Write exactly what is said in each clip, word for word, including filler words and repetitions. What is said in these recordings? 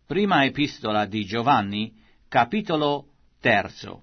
Prima epistola di Giovanni, capitolo terzo.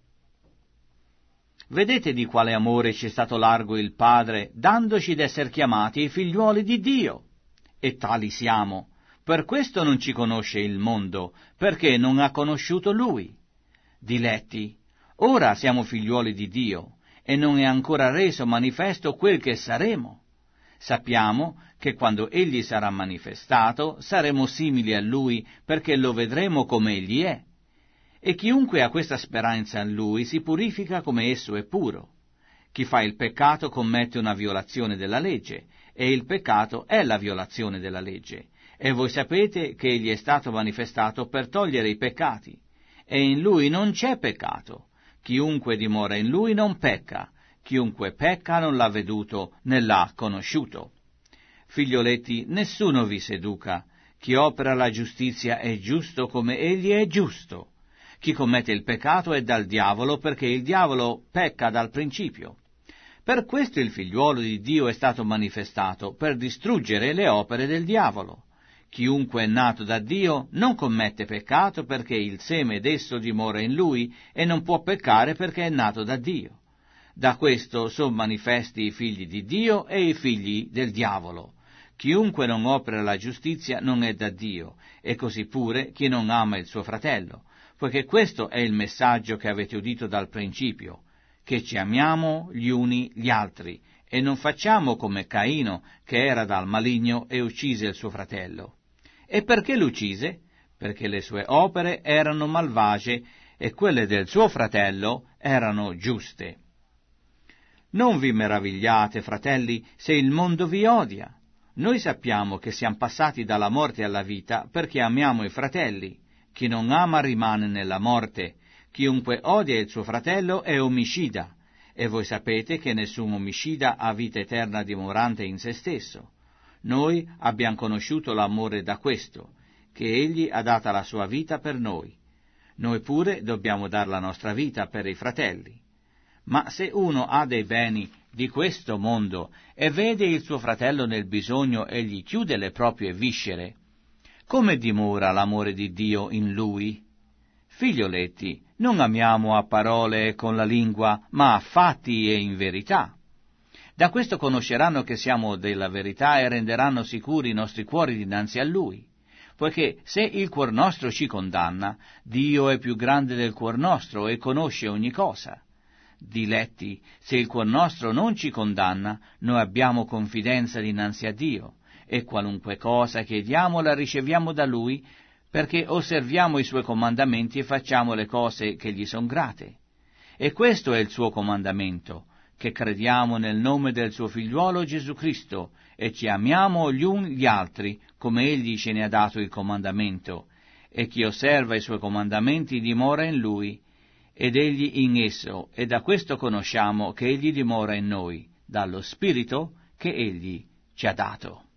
Vedete di quale amore ci è stato largo il Padre, dandoci d'esser chiamati i figliuoli di Dio. E tali siamo. Per questo non ci conosce il mondo, perché non ha conosciuto Lui. Diletti, ora siamo figliuoli di Dio, e non è ancora reso manifesto quel che saremo. Sappiamo che quando Egli sarà manifestato, saremo simili a Lui, perché lo vedremo come Egli è. E chiunque ha questa speranza in Lui si purifica come esso è puro. Chi fa il peccato commette una violazione della legge, e il peccato è la violazione della legge. E voi sapete che Egli è stato manifestato per togliere i peccati, e in Lui non c'è peccato. Chiunque dimora in Lui non pecca, chiunque pecca non l'ha veduto né l'ha conosciuto. Figlioletti, nessuno vi seduca. Chi opera la giustizia è giusto come Egli è giusto. Chi commette il peccato è dal diavolo, perché il diavolo pecca dal principio. Per questo il figliuolo di Dio è stato manifestato, per distruggere le opere del diavolo. Chiunque è nato da Dio non commette peccato, perché il seme d'esso dimora in lui, e non può peccare perché è nato da Dio. Da questo sono manifesti i figli di Dio e i figli del diavolo. Chiunque non opera la giustizia non è da Dio, e così pure chi non ama il suo fratello, poiché questo è il messaggio che avete udito dal principio, che ci amiamo gli uni gli altri, e non facciamo come Caino, che era dal maligno e uccise il suo fratello. E perché l'uccise? Perché le sue opere erano malvagie e quelle del suo fratello erano giuste. Non vi meravigliate, fratelli, se il mondo vi odia. Noi sappiamo che siamo passati dalla morte alla vita perché amiamo i fratelli. Chi non ama rimane nella morte. Chiunque odia il suo fratello è omicida, e voi sapete che nessun omicida ha vita eterna dimorante in se stesso. Noi abbiamo conosciuto l'amore da questo, che Egli ha data la sua vita per noi. Noi pure dobbiamo dar la nostra vita per i fratelli. Ma se uno ha dei beni di questo mondo e vede il suo fratello nel bisogno e gli chiude le proprie viscere, come dimora l'amore di Dio in lui? Figlioletti, non amiamo a parole e con la lingua, ma a fatti e in verità. Da questo conosceranno che siamo della verità e renderanno sicuri i nostri cuori dinanzi a Lui, poiché se il cuor nostro ci condanna, Dio è più grande del cuor nostro e conosce ogni cosa. Diletti, se il cuor nostro non ci condanna, noi abbiamo confidenza dinanzi a Dio, e qualunque cosa chiediamo la riceviamo da Lui, perché osserviamo i Suoi comandamenti e facciamo le cose che gli son grate. E questo è il Suo comandamento, che crediamo nel nome del Suo Figliuolo Gesù Cristo, e ci amiamo gli uni gli altri, come Egli ce ne ha dato il comandamento, e chi osserva i Suoi comandamenti dimora in Lui, ed Egli in esso, e da questo conosciamo che Egli dimora in noi, dallo Spirito che Egli ci ha dato.